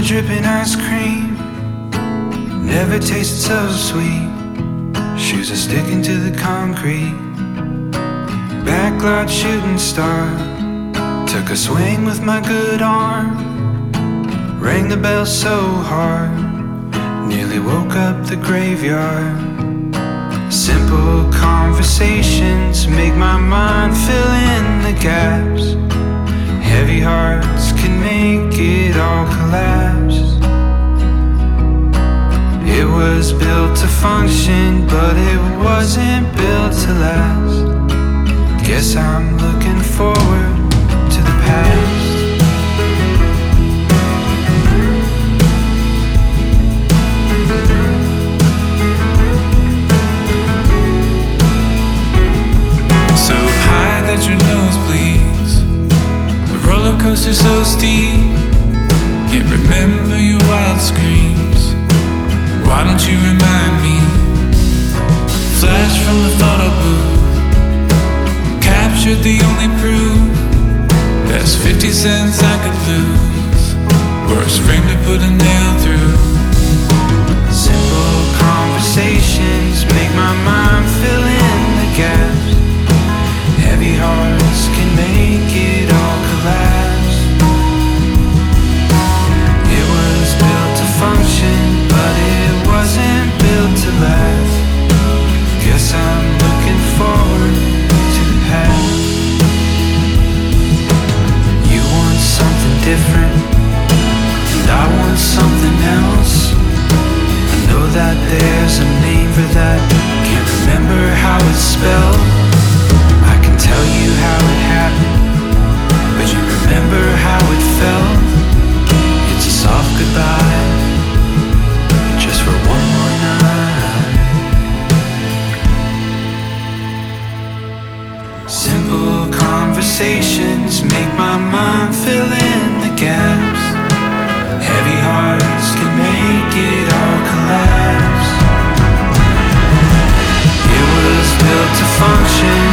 dripping ice cream, never tasted so sweet. Shoes are sticking to the concrete. Backlight shooting star, took a swing with my good arm. Rang the bell so hard, nearly woke up the graveyard. Simple conversations make my mind fill in the gaps. Heavy hearts can make it all collapse. It was built to function, but it wasn't built to last. Guess I'm looking forward to the past. So high that your nose bleeds, the roller coaster so steep. Can't remember your wild screams. Why don't you remind me? Flash from the photo booth captured the only proof. There's 50 cents I could lose. Worst frame to put a nail through. Simple conversations make my mind fill in the gaps. Heavy hearts can make it all collapse. It was built to function, but it wasn't built to last. Guess I'm looking forward to the past. You want something different, and I want something else. I know that there's a name for that, can't remember how it's spelled. I can tell you how it happened, but you remember how it felt. It's a soft goodbye, just for one more night. Simple conversations make my mind fill in the gaps. Heavy hearts can make it all collapse. It was built to function,